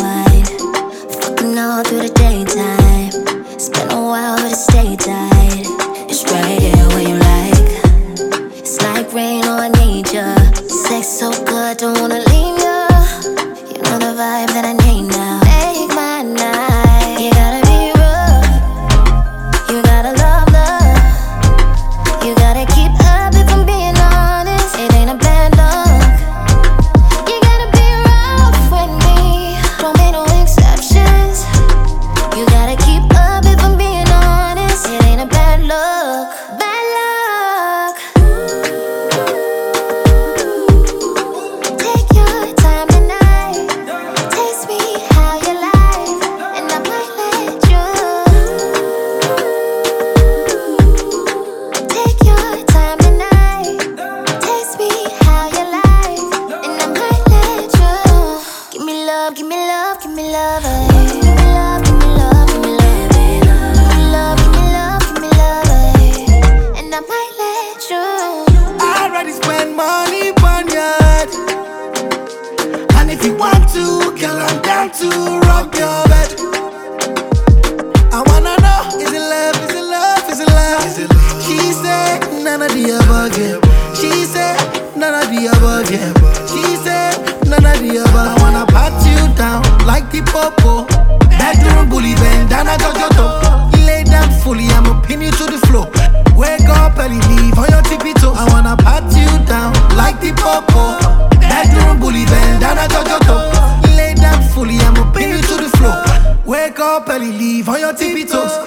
wide. Fucking all through the daytime. It's been a while, but it stay tight. It's right here where you like. It's like rain, oh I need ya. Sex so good, don't wanna leave ya. You know the vibe that I need now. Make my night. You gotta be rough. You gotta love love. You gotta keep up if I'm being honest. It ain't a bad luck. You gotta be rough with me. Don't make no exceptions. You gotta keep up if I'm being honest. It ain't a bad luck. Bad luck. Take your time tonight. Taste me how you like, and I might let you. Take your time tonight. Taste me how you like, and I might let you. Give me love, give me love, give me love. Give me love, give me love, give me love. Give me love, give me love, give me love. And I might let you. I already spend money on yacht. And if you want to, girl, I'm down to rock your bed. I wanna know, is it love, is it love, is it love? Is it love? She said, none of the above, yeah. She said, none of the above, yeah. She said, none of the above. I wanna pat you down like the popo. Bedroom bully, bend down at your toe. Lay down fully, I'ma pin you to the floor. Wake up early, leave on your tippy toes. I wanna pat you down like the popo. Bedroom bully, bend down at your toe. Lay down fully, I'ma pin you to the floor. Wake up early, leave on your tippy toes.